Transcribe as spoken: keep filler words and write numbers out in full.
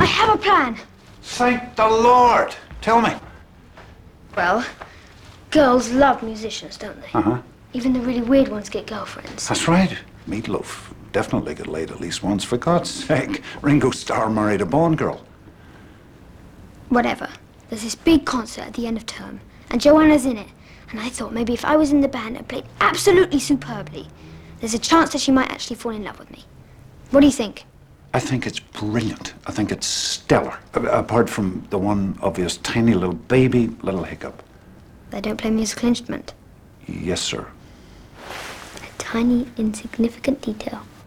I have a plan. Thank the Lord. Tell me. Well, girls love musicians, don't they? Uh-huh. Even the really weird ones get girlfriends. That's right. Meatloaf definitely got laid at least once. For God's sake, Ringo Starr married a Bond girl. Whatever. There's this big concert at the end of term, and Joanna's in it. And I thought maybe if I was in the band and played absolutely superbly, there's a chance that she might actually fall in love with me. What do you think? I think it's brilliant. I think it's stellar. A- apart from the one obvious tiny little baby little hiccup. They don't play a musical instrument. Yes, sir. A tiny, insignificant detail.